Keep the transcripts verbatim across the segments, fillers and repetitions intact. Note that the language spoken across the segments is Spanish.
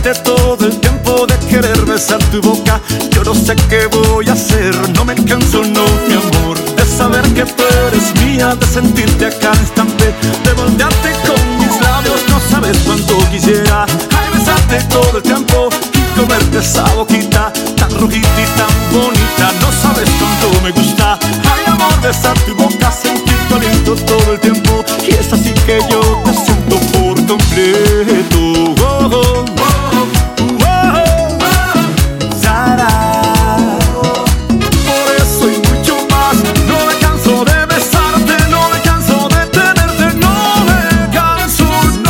darte todo el tiempo de querer besar tu boca. Yo no sé qué voy a hacer, no me canso, no, mi amor, de saber que tú eres mía, de sentirte a cada instante, de voltearte con mis labios. No sabes cuánto quisiera, ay, besarte todo el tiempo y comerte esa boquita tan rojita y tan bonita. No sabes cuánto me gusta, ay, amor, besar tu boca, sentir tu aliento todo el tiempo, y es así que yo te siento por completo. Oh, oh, oh, oh, oh, oh. Sara, por eso y mucho más, no me canso de besarte, no me canso de tenerte, no me canso,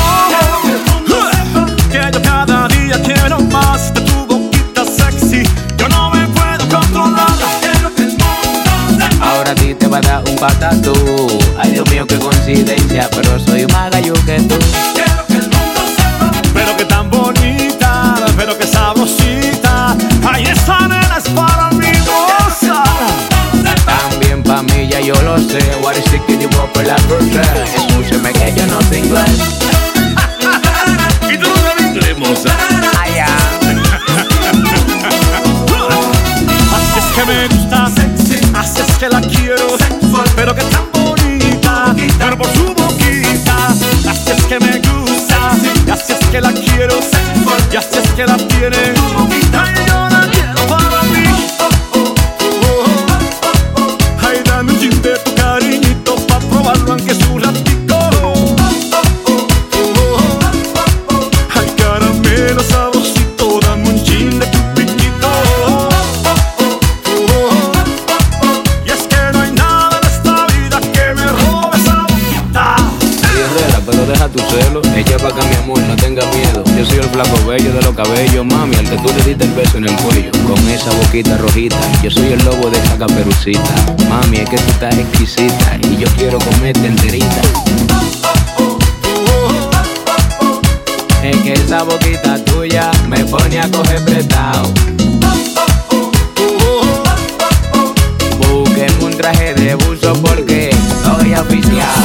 no. Que yo cada día quiero más de tu boquita sexy, yo no me puedo controlar. Quiero que el mundo sepa. Ahora a ti te va a dar un patatú. Ay, Dios mío, qué coincidencia, pero soy más gallo que tú. Quiero que el mundo sepa. Pero que tan bonita, pero que sabrosita. Ay, esa nena es para mí, goza. También pa' mí, ya yo lo sé. What is it que you want for la fruta? Escúcheme que yo no sé inglés. ¿Y tú no sabes inglés, moza? Ay, ya. Así es que me gusta sexy, así es que la quiero sexual, pero que tan bonita, pero por su boquita. Así es que me gusta, y así es que la quiero sexual, y así es que la tiene. Ay, yo la quiero para mí. Ay, dame un chin de tu cariñito pa' probarlo aunque es un ratito. Ay, caramelo sabrosito, dame un chin de tu piquito. Y es que no hay nada en esta vida que me robe esa boquita. Herrera, pero deja tu celo. Echa pa' acá, mi amor, no tenga miedo. Yo soy el flaco bello de los cabellos, mami, al que tú le diste el beso en el cuello. Con esa boquita rojita, yo soy el lobo de esa caperucita. Mami, es que tú estás exquisita y yo quiero comerte enterita. Es que esa boquita tuya me pone a coger prestado. Búsquenme un traje de buzo porque estoy aficiado.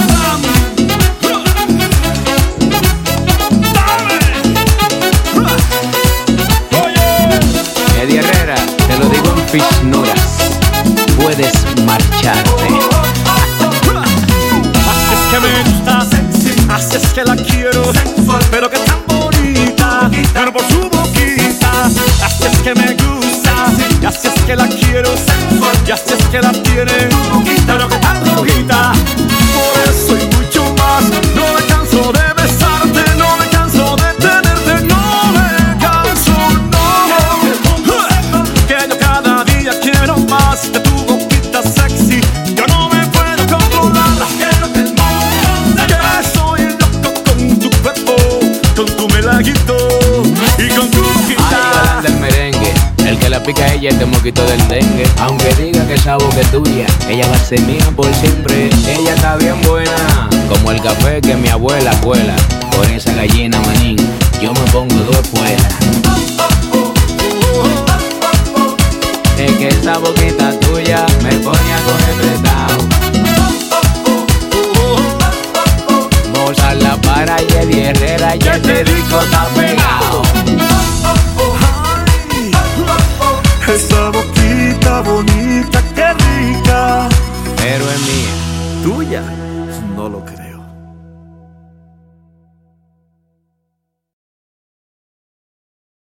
Eddie Herrera, te lo digo en Fisnoras, puedes marcharte. Así es que me gusta sexy, así es que la quiero sexual, pero que tan bonita, pero por su boquita. Así es que me gusta, y así es que la quiero sexual, y así es que la tiene, pero que tan rojita. Por eso y mucho más, no me canso de besarte, no me canso de tenerte, no me canso, no. Que yo cada día quiero más de tu boquita sexy, yo no me puedo controlar. Quiero que el mundo sepa que soy loco con tu cuerpo, con tu melaguito y con tu boquita. Ay, del merengue, el que la pica a ella te moquito del dengue. Aunque diga que esa boca es tuya, ella va a ser mía por siempre. Ella está bien buena, como el café que mi abuela cuela. Por esa gallina manín, yo me pongo dos espuelas. Es que esa boquita tuya me pone a coger prestado. Moza la para y Eddie Herrera y este disco está pegado.